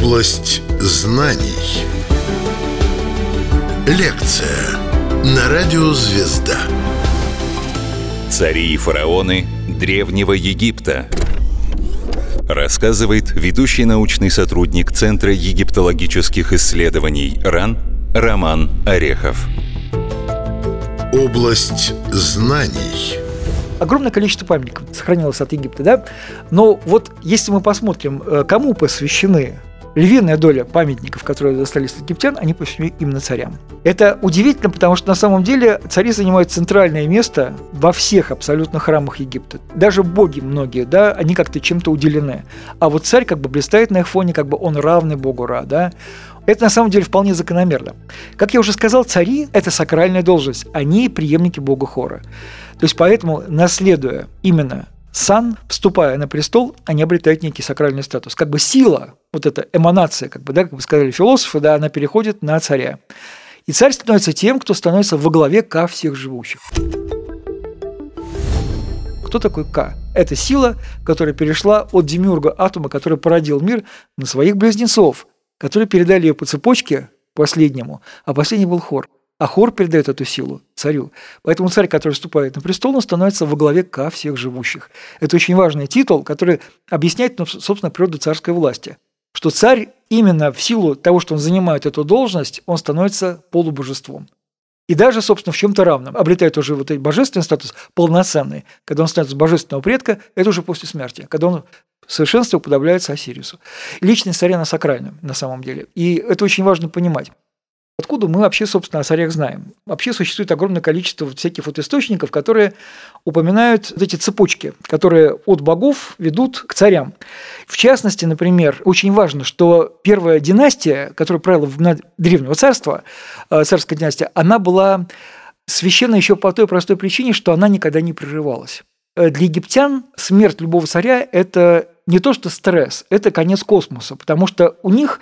Область знаний. Лекция на радио «Звезда». Цари и фараоны Древнего Египта. Рассказывает ведущий научный сотрудник Центра египтологических исследований РАН Роман Орехов. Область знаний. Огромное количество памятников сохранилось от Египта, да? Но вот если мы посмотрим, кому посвящены львиная доля памятников, которые достались от египтян, они посвящены именно царям. Это удивительно, потому что на самом деле цари занимают центральное место во всех абсолютно храмах Египта. Даже боги многие, да, они как-то чем-то уделены. А вот царь как бы блистает на их фоне, как бы он равный богу Ра, да. Это на самом деле вполне закономерно. Как я уже сказал, цари – это сакральная должность, они преемники бога Хора. То есть поэтому, наследуя именно сан, вступая на престол, они обретают некий сакральный статус. Как бы сила, вот эта эманация, как бы сказали философы, да, она переходит на царя. И царь становится тем, кто становится во главе Ка всех живущих. Кто такой Ка? Это сила, которая перешла от демиурга Атума, который породил мир, на своих близнецов, которые передали ее по цепочке последнему, а последний был Хор. А Хор передает эту силу царю. Поэтому царь, который вступает на престол, он становится во главе Ка всех живущих. Это очень важный титул, который объясняет, собственно, природу царской власти. Что царь именно в силу того, что он занимает эту должность, он становится полубожеством. И даже, собственно, в чем-то равным. Обретает уже вот этот божественный статус полноценный. Когда он становится божественного предка, это уже после смерти. Когда он в совершенстве уподобляется Осирису. Личность царя на сакральном, на самом деле. И это очень важно понимать. Откуда мы вообще, собственно, о царях знаем? Вообще существует огромное количество всяких вот источников, которые упоминают вот эти цепочки, которые от богов ведут к царям. В частности, например, очень важно, что первая династия, которая правила Древнего царства, царская династия, она была священна еще по той простой причине, что она никогда не прерывалась. Для египтян смерть любого царя – это не то что стресс, это конец космоса, потому что у них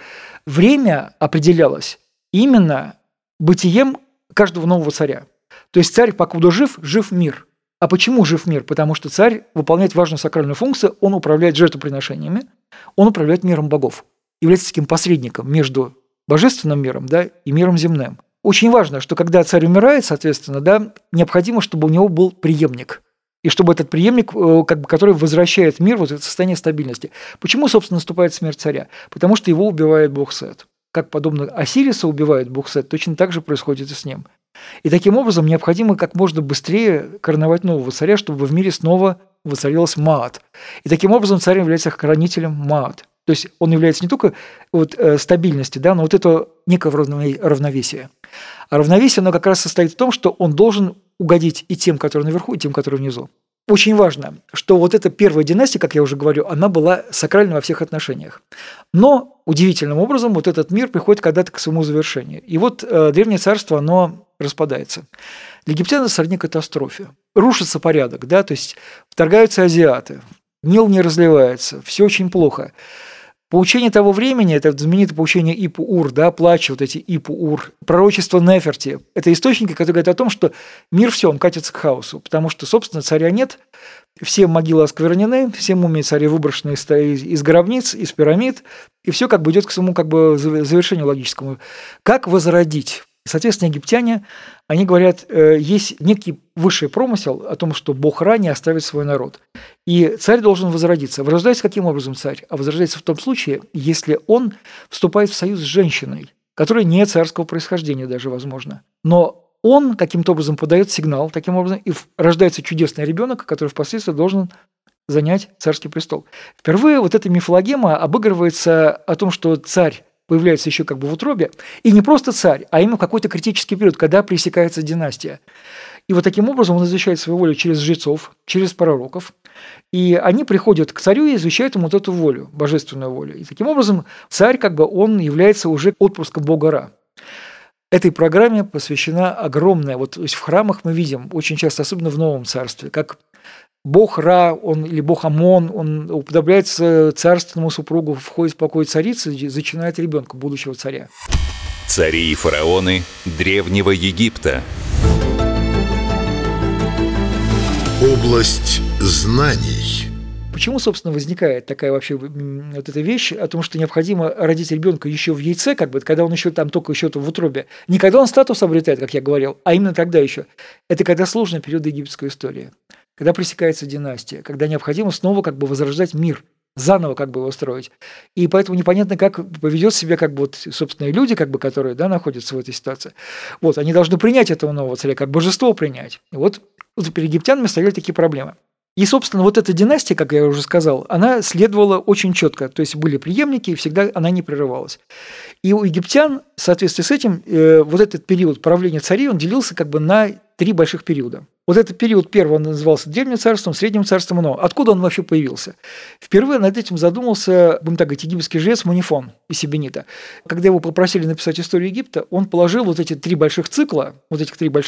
время определялось именно бытием каждого нового царя. То есть царь, покуда жив, жив мир. А почему жив мир? Потому что царь выполняет важную сакральную функцию, он управляет жертвоприношениями, он управляет миром богов, является таким посредником между божественным миром, да, и миром земным. Очень важно, что когда царь умирает, соответственно, да, необходимо, чтобы у него был преемник. И чтобы этот преемник, который возвращает мир вот в состояние стабильности. Почему, собственно, наступает смерть царя? Потому что его убивает бог Сет. Как подобно Осириса убивает бог Сет, точно так же происходит и с ним. И таким образом необходимо как можно быстрее короновать нового царя, чтобы в мире снова воцарилась Маат. И таким образом царь является хранителем Маат. То есть он является не только стабильностью, да, но вот это некое равновесие. А равновесие, оно как раз состоит в том, что он должен угодить и тем, которые наверху, и тем, которые внизу. Очень важно, что вот эта первая династия, как я уже говорю, она была сакральна во всех отношениях. Но удивительным образом вот этот мир приходит когда-то к своему завершению. И вот Древнее царство, оно распадается. Для египтян это сродни катастрофе. Рушится порядок, да, то есть вторгаются азиаты, Нил не разливается, все очень плохо. Поучение того времени, это знаменитое поучение Ипу-Ур, да, плача, вот эти Ипу-Ур, пророчество Неферти, это источники, которые говорят о том, что мир все, он катится к хаосу, потому что, собственно, царя нет, все могилы осквернены, все мумии царей выброшены из гробниц, из пирамид, и все как бы идет к своему как бы завершению логическому. Как возродить? Соответственно, египтяне, они говорят, есть некий высший промысел о том, что бог Ра не оставит свой народ. И царь должен возродиться. Возрождается каким образом царь? А возрождается в том случае, если он вступает в союз с женщиной, которая не царского происхождения даже, возможно. Но он каким-то образом подает сигнал, таким образом, и рождается чудесный ребенок, который впоследствии должен занять царский престол. Впервые вот эта мифологема обыгрывается о том, что царь появляется еще как бы в утробе, и не просто царь, а именно какой-то критический период, когда пресекается династия. И вот таким образом он извещает свою волю через жрецов, через пророков, и они приходят к царю и извещают ему вот эту волю, божественную волю. И таким образом царь как бы он является уже отпрыском бога Ра. Этой программе посвящена огромная, вот то есть в храмах мы видим очень часто, особенно в Новом Царстве, как бог Ра, он, или бог Амон, он уподобляется царственному супругу, входит в покой царицы, зачинает ребенка, будущего царя. Цари и фараоны Древнего Египта. Область знаний. Почему, собственно, возникает такая вообще вот эта вещь о том, что необходимо родить ребенка еще в яйце, как бы, когда он еще там только еще в утробе. Не когда он статус обретает, как я говорил, а именно тогда еще. Это когда сложный период египетской истории, когда пресекается династия, когда необходимо снова как бы возрождать мир, заново как бы его строить. И поэтому непонятно, как поведет себя как бы вот, собственно, и люди, как бы, которые, да, находятся в этой ситуации. Вот, они должны принять этого нового царя, как божество принять. И вот перед египтянами стояли такие проблемы. И, собственно, вот эта династия, как я уже сказал, она следовала очень четко. То есть были преемники, и всегда она не прерывалась. И у египтян, в соответствии с этим, вот этот период правления царей, он делился как бы на 3 больших периода. Вот этот период первый, он назывался Древним царством, Средним царством, но откуда он вообще появился? Впервые над этим задумался, будем так говорить, египетский жрец Манифон из Себенита. Когда его попросили написать историю Египта, он положил вот эти 3 больших цикла, вот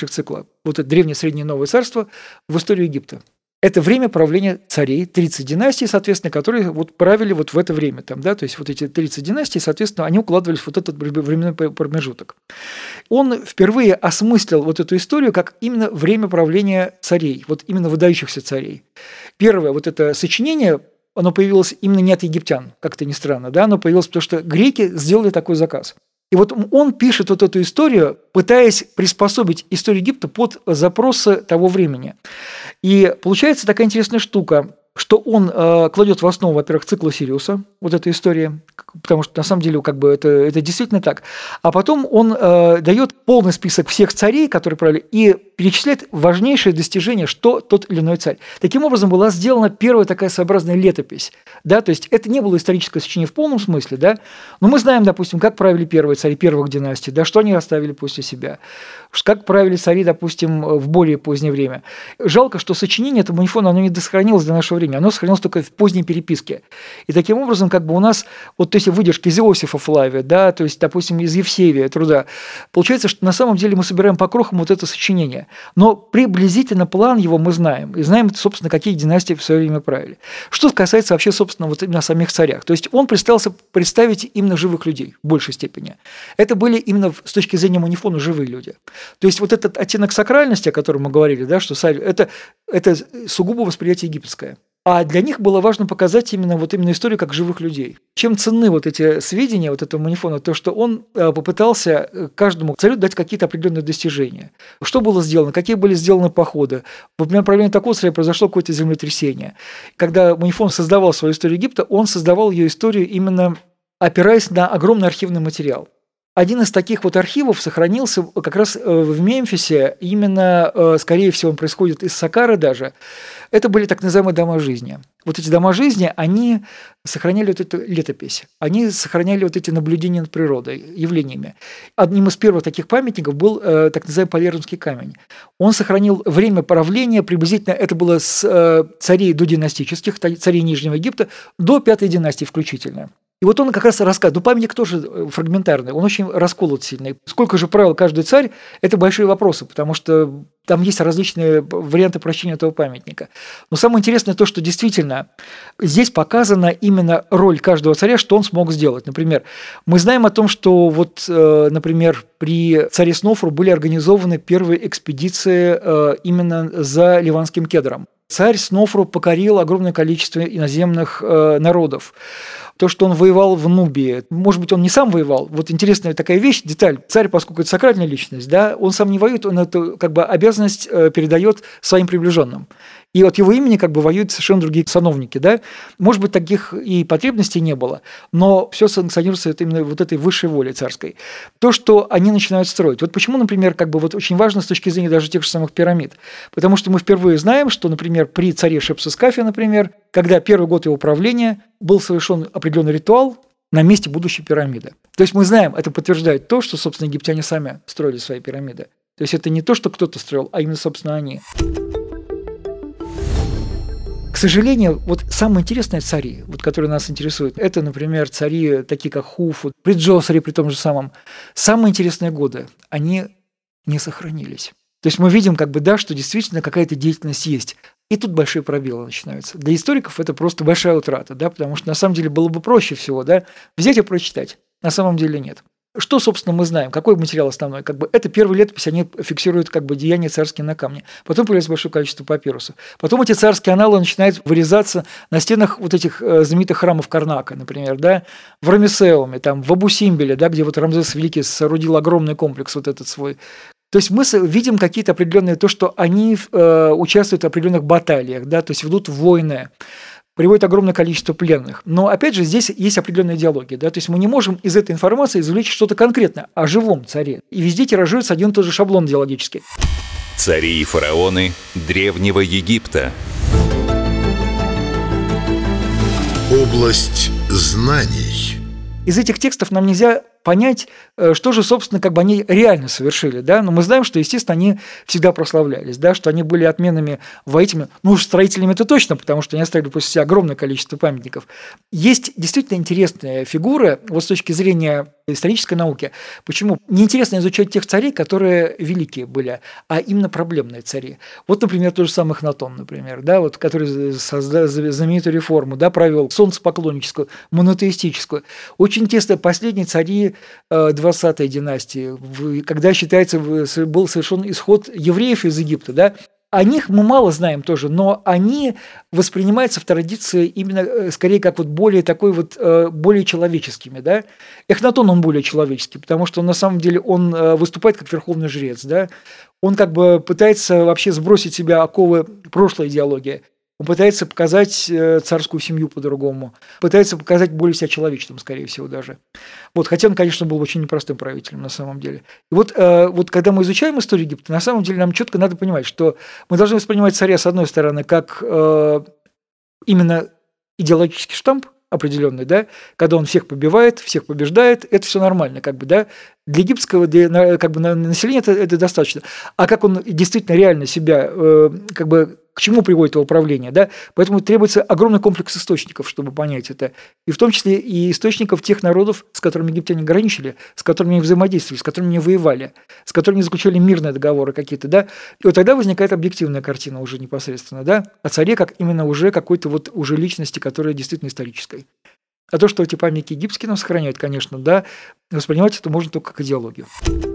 это Древнее, Среднее, Новое царство, в историю Египта. Это время правления царей, 30 династий, соответственно, которые вот правили вот в это время. Там, да, то есть вот эти 30 династий, соответственно, они укладывались в вот этот временной промежуток. Он впервые осмыслил вот эту историю как именно время правления царей, вот именно выдающихся царей. Первое вот это сочинение, оно появилось именно не от египтян, как-то ни странно, да, оно появилось потому, что греки сделали такой заказ. И вот он пишет вот эту историю, пытаясь приспособить историю Египта под запросы того времени. И получается такая интересная штука, что он кладет в основу, во-первых, цикла Сириуса, вот эта история, потому что на самом деле как бы это действительно так. А потом он дает полный список всех царей, которые правили, и перечисляет важнейшие достижения, что тот или иной царь. Таким образом была сделана первая такая своеобразная летопись. Да? То есть это не было историческое сочинение в полном смысле, да? Но мы знаем, допустим, как правили первые цари первых династий, да, что они оставили после себя, как правили цари, допустим, в более позднее время. Жалко, что сочинение этого Манифона, оно не досохранилось до нашего времени, оно сохранилось только в поздней переписке. И таким образом, как бы у нас, вот то есть выдержки из Иосифа Флавия, да, то есть, допустим, из Евсевия труда, получается, что на самом деле мы собираем по крохам вот это сочинение. Но приблизительно план его мы знаем. И знаем, собственно, какие династии в свое время правили. Что касается вообще, собственно, вот именно самих царях. То есть он представился представить именно живых людей в большей степени. Это были именно с точки зрения Манифона живые люди. То есть вот этот оттенок сакральности, о котором мы говорили, да, что царь, это сугубо восприятие египетское. А для них было важно показать именно историю как живых людей. Чем ценны вот эти сведения вот этого Манифона, то, что он попытался каждому царю дать какие-то определенные достижения. Что было сделано, какие были сделаны походы. Во время правления такого царя произошло какое-то землетрясение. Когда Манифон создавал свою историю Египта, он создавал ее историю именно опираясь на огромный архивный материал. Один из таких вот архивов сохранился как раз в Мемфисе, именно, скорее всего, он происходит из Саккары даже. Это были так называемые дома жизни. Вот эти дома жизни, они сохраняли вот эту летопись, они сохраняли вот эти наблюдения над природой, явлениями. Одним из первых таких памятников был так называемый Палермский камень. Он сохранил время правления, приблизительно это было с царей додинастических, царей Нижнего Египта, до 5-й династии включительно. И вот он как раз рассказывает, памятник тоже фрагментарный, он очень расколот сильный. Сколько же правил каждый царь, это большие вопросы, потому что там есть различные варианты прочтения этого памятника. Но самое интересное то, что действительно здесь показана именно роль каждого царя, что он смог сделать. Например, мы знаем о том, что например, при царе Снофру были организованы первые экспедиции именно за Ливанским кедром. Царь Снофру покорил огромное количество иноземных народов. То, что он воевал в Нубии, может быть, он не сам воевал. Вот интересная такая вещь, деталь. Царь, поскольку это сакральная личность, да, он сам не воюет, он эту как бы обязанность передает своим приближенным. И от его имени как бы воюют совершенно другие сановники, да. Может быть, таких и потребностей не было, но все санкционируется именно вот этой высшей волей царской. То, что они начинают строить. Вот почему, например, как бы вот очень важно с точки зрения даже тех же самых пирамид. Потому что мы впервые знаем, что, например, при царе Шепсескафе, например, когда первый год его правления был совершен определенный ритуал на месте будущей пирамиды. То есть мы знаем, это подтверждает то, что, собственно, египтяне сами строили свои пирамиды. То есть это не то, что кто-то строил, а именно, собственно, они. К сожалению, вот самые интересные цари, вот, которые нас интересуют, это, например, цари, такие как Хуфу, при Джосере, при том же самом. Самые интересные годы, они не сохранились. То есть мы видим, как бы, да, что действительно какая-то деятельность есть. И тут большие пробелы начинаются. Для историков это просто большая утрата, да, потому что на самом деле было бы проще всего, да, взять и прочитать. На самом деле нет. Что, собственно, мы знаем? Какой материал основной? Это первые летописи, они фиксируют деяния царские на камне. Потом появляется большое количество папирусов. Потом эти царские аналы начинают вырезаться на стенах вот этих знаменитых храмов Карнака, например, да, в Рамесеуме, там, в Абу-Симбеле, да, где Рамзес Великий соорудил огромный комплекс вот этот свой. То есть мы видим какие-то определенные, то, что они участвуют в определенных баталиях, да, то есть ведут войны, приводит огромное количество пленных. Но, опять же, здесь есть определенная идеология. Да? То есть мы не можем из этой информации извлечь что-то конкретное о живом царе. И везде тиражируется один и тот же шаблон идеологический. Цари и фараоны Древнего Египта. Область знаний. Из этих текстов нам нельзя понять, что же, собственно, они реально совершили, да, но мы знаем, что, естественно, они всегда прославлялись, да, что они были отменными воителями, строителями это точно, потому что они оставили после себя огромное количество памятников. Есть действительно интересная фигура, с точки зрения исторической науки. Почему? Неинтересно изучать тех царей, которые великие были, а именно проблемные цари. Например, тот же самый Эхнатон, например, да, который создал знаменитую реформу, да, провел солнцепоклонническую, монотеистическую. Очень интересно, последние цари 20-й династии, когда, считается, был совершен исход евреев из Египта, да, о них мы мало знаем тоже, но они воспринимаются в традиции именно скорее как более более человеческими, да. Эхнатон, он более человеческий, потому что на самом деле он выступает как верховный жрец, да. Он пытается вообще сбросить с себя оковы прошлой идеологии. Он пытается показать царскую семью по-другому, пытается показать более себя человечным, скорее всего, даже. Хотя он, конечно, был очень непростым правителем на самом деле. И когда мы изучаем историю Египта, на самом деле нам четко надо понимать, что мы должны воспринимать царя, с одной стороны, как именно идеологический штамп определенный, да, когда он всех побивает, всех побеждает, это все нормально, да. Для египетского населения это достаточно. А как он действительно реально себя к чему приводит его правление, да? Поэтому требуется огромный комплекс источников, чтобы понять это. И в том числе и источников тех народов, с которыми египтяне граничили, с которыми они взаимодействовали, с которыми они воевали, с которыми они заключали мирные договоры какие-то, да? И тогда возникает объективная картина уже непосредственно, да? О царе как именно уже какой-то уже личности, которая действительно исторической. А то, что эти памятники египетские нам сохраняют, конечно, да, воспринимать это можно только как идеологию.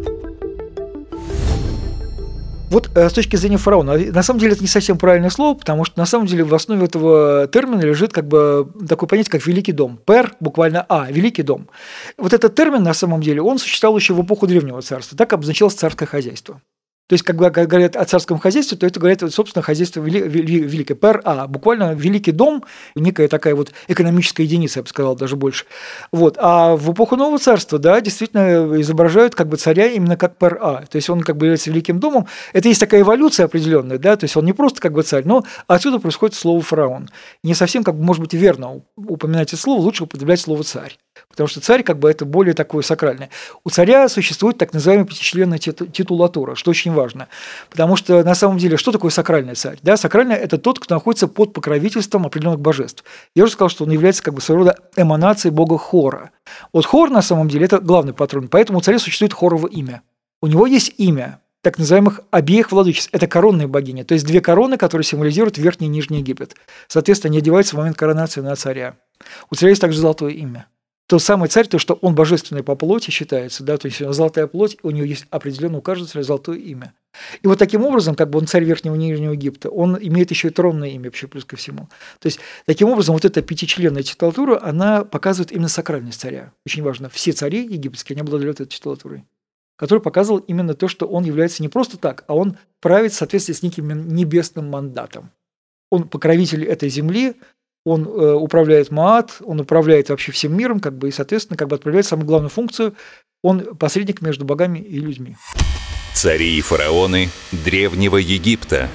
С точки зрения фараона, на самом деле это не совсем правильное слово, потому что на самом деле в основе этого термина лежит такое понятие, как «великий дом». «Пер» буквально «великий дом». Этот термин, на самом деле, он существовал еще в эпоху Древнего царства. Так обозначалось царское хозяйство. То есть, когда говорят о царском хозяйстве, то это говорят, собственно, хозяйство великое. «Пер», буквально «великий дом», некая такая экономическая единица, я бы сказал, даже больше. А в эпоху Нового царства, да, действительно изображают царя именно как «пер», то есть он является великим домом. Это есть такая эволюция определенная, да, то есть он не просто царь, но отсюда происходит слово «фараон». Не совсем, может быть, верно упоминать это слово, лучше употреблять слово «царь». Потому что царь это более такое сакральное. У царя существует так называемая пятичленная титулатура, что очень важно. Потому что на самом деле, что такое сакральный царь? Да, сакральный – это тот, кто находится под покровительством определенных божеств. Я уже сказал, что он является своего рода эманацией бога Хора. Хор на самом деле – это главный патрон, поэтому у царя существует Хорово имя. У него есть имя так называемых обеих владычеств. Это коронные богини, то есть две короны, которые символизируют Верхний и Нижний Египет. Соответственно, они одеваются в момент коронации на царя. У царя есть также золотое имя. Тот самый царь, то, что он божественный по плоти считается, да, то есть золотая плоть, у него есть определенно у каждого царя золотое имя. И таким образом, он царь Верхнего и Нижнего Египта, он имеет еще и тронное имя вообще плюс ко всему. То есть таким образом эта пятичленная титулатура, она показывает именно сакральность царя. Очень важно, все цари египетские, они обладали этой титулатурой, который показывал именно то, что он является не просто так, а он правит в соответствии с неким небесным мандатом. Он покровитель этой земли, он управляет Маат, он управляет вообще всем миром, и, соответственно, отправляет самую главную функцию, он посредник между богами и людьми. Цари и фараоны Древнего Египта.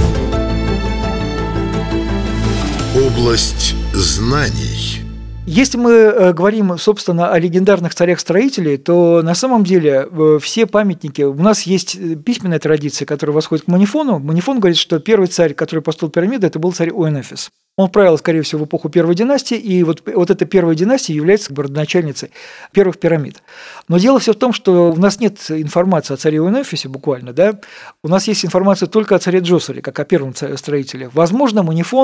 Область знаний. Если мы говорим, собственно, о легендарных царях-строителей, то на самом деле все памятники... У нас есть письменная традиция, которая восходит к Манифону. Манифон говорит, что первый царь, который построил пирамиды, это был царь Уэнефис. Он правил, скорее всего, в эпоху Первой династии, и эта Первая династия является родоначальницей первых пирамид. Но дело все в том, что у нас нет информации о царе Уэнефисе буквально, да? У нас есть информация только о царе Джосере, как о первом строителе. Возможно, Манифон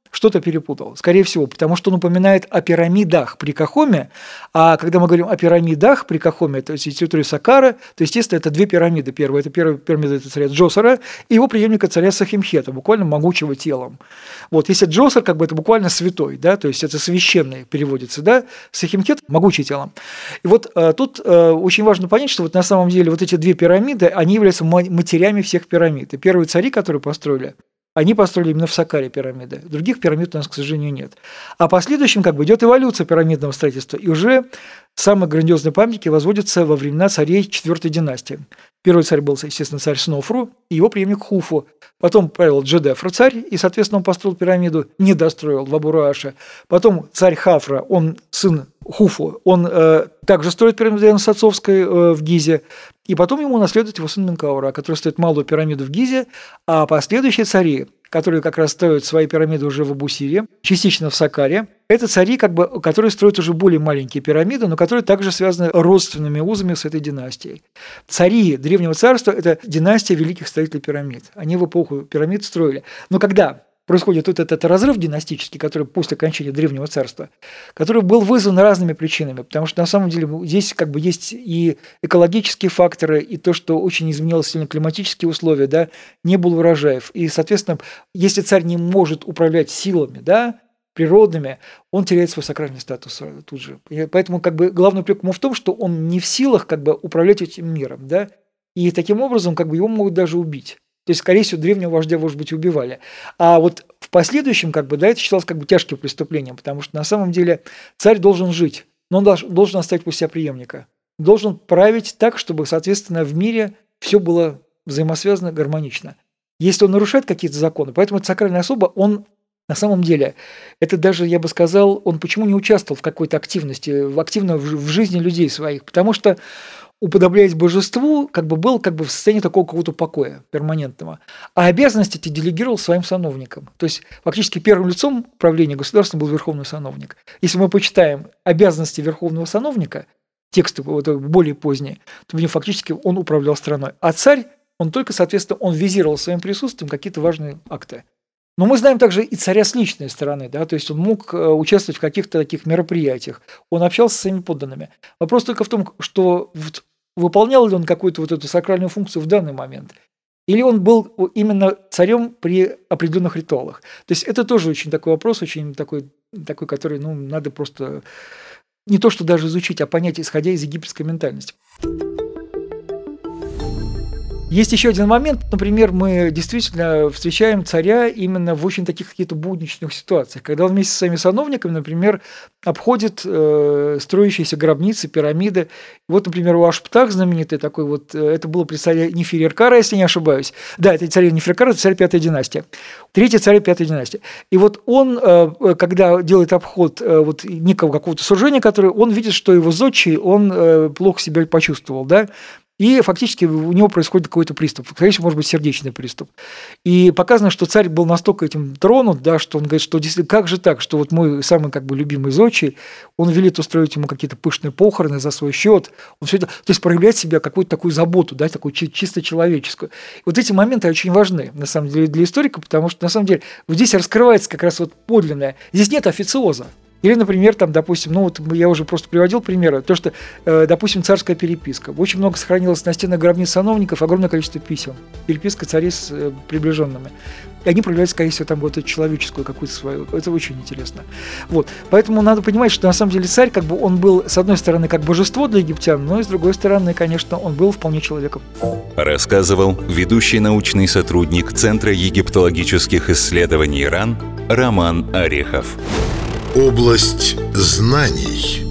что-то перепутал, скорее всего, потому что он упоминает о пирамидах при Кахоме, а когда мы говорим о пирамидах при Кахоме, то есть территории Саккара, то, естественно, это две пирамиды. Первая пирамида – это царя Джосера и его преемника царя Сахимхета, буквально могучего телом. Вот, если Джосер, как бы это буквально святой, да, то есть это священный переводится, да, Сахимхет – могучий телом. И вот тут очень важно понять, что вот на самом деле вот эти две пирамиды, они являются матерями всех пирамид. И первые цари, которые построили, они построили именно в Саккаре пирамиды. Других пирамид у нас, к сожалению, нет. А последующим как бы идет эволюция пирамидного строительства. И уже самые грандиозные памятники возводятся во времена царей 4-й династии. Первый царь был, естественно, царь Снофру и его преемник Хуфу. Потом правил Джедефра царь, и, соответственно, он построил пирамиду, не достроил в Абу-Руаше. Потом царь Хафра, он сын Хуфу, он также строит пирамиду Сацовской в Гизе. И потом ему наследует его сын Менкаура, который строит малую пирамиду в Гизе, а последующие цари, которые как раз строят свои пирамиды уже в Абу-Сире, частично в Саккаре, это цари, как бы, которые строят уже более маленькие пирамиды, но которые также связаны родственными узами с этой династией. Цари Древнего Царства – это династия великих строителей пирамид. Они в эпоху пирамид строили. Но когда происходит вот этот разрыв династический, который после окончания Древнего Царства, который был вызван разными причинами, потому что на самом деле здесь как бы есть и экологические факторы, и то, что очень изменилось сильно климатические условия, да, не было урожаев. И, соответственно, если царь не может управлять силами, да, природными, он теряет свой сакральный статус тут же. И поэтому как бы главный упрек ему в том, что он не в силах как бы управлять этим миром, да, и таким образом как бы его могут даже убить. То есть, скорее всего, древнего вождя, может быть, убивали. А вот в последующем, как бы, да, это считалось как бы тяжким преступлением, потому что на самом деле царь должен жить, но он должен оставить после себя преемника. Должен править так, чтобы, соответственно, в мире все было взаимосвязано, гармонично. Если он нарушает какие-то законы, поэтому это сакральная особа, он на самом деле, это даже, я бы сказал, он почему не участвовал в какой-то активности, активно в жизни людей своих, потому что уподобляясь божеству, как бы был как бы в состоянии такого какого-то покоя перманентного. А обязанности эти делегировал своим сановникам. То есть фактически первым лицом правления государства был верховный сановник. Если мы почитаем обязанности верховного сановника, тексты более поздние, то фактически он управлял страной. А царь, он только, соответственно, он визировал своим присутствием какие-то важные акты. Но мы знаем также и царя с личной стороны, да, то есть он мог участвовать в каких-то таких мероприятиях, он общался с своими подданными. Вопрос только в том, что выполнял ли он какую-то вот эту сакральную функцию в данный момент, или он был именно царем при определенных ритуалах. То есть это тоже очень такой вопрос, очень такой который, надо просто не то что даже изучить, а понять, исходя из египетской ментальности. Есть еще один момент, например, мы действительно встречаем царя именно в очень таких каких-то будничных ситуациях, когда он вместе со своими сановниками, например, обходит строящиеся гробницы, пирамиды. Вот, например, у Ашптах знаменитый такой вот, это было при царе Нефереркара, если не ошибаюсь. Да, это царь Нефереркара, это царь 5-й династии. Третий царь 5-й династии. И вот он, когда делает обход вот некого какого-то сооружения, которое он видит, что его зодчий, он плохо себя почувствовал, да, и фактически у него происходит какой-то приступ, скорее всего, может быть, сердечный приступ. И показано, что царь был настолько этим тронут, да, что он говорит, что действительно, как же так, что вот мой самый как бы любимый зодчий, он велит устроить ему какие-то пышные похороны за свой счет, он все это, то есть проявляет в себе какую-то такую заботу, да, такую чисто человеческую. И вот эти моменты очень важны, на самом деле, для историка, потому что, на самом деле, вот здесь раскрывается как раз вот подлинное, здесь нет официоза. Или, например, там, допустим, я уже просто приводил примеры, то, что, допустим, царская переписка. Очень много сохранилось на стенах гробниц сановников, огромное количество писем. Переписка царей с приближенными. И они проявляют, скорее всего, там вот эту человеческую какую-то свою. Это очень интересно. Вот. Поэтому надо понимать, что на самом деле царь, как бы он был, с одной стороны, как божество для египтян, но и с другой стороны, конечно, он был вполне человеком. Рассказывал ведущий научный сотрудник Центра египтологических исследований РАН Роман Орехов. Область знаний.